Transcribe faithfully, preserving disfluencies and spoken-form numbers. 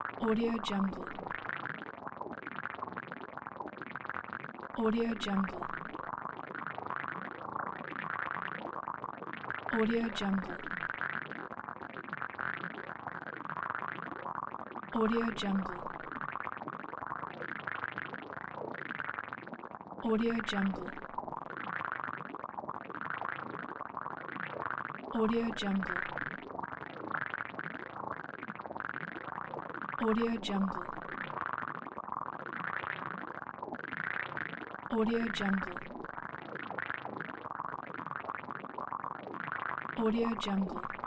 Audio Jungle. Audio Jungle. Audio Jungle. Audio Jungle. Audio Jungle. Audio Jungle. Audio Jungle. Audio Jungle. Audio Jungle.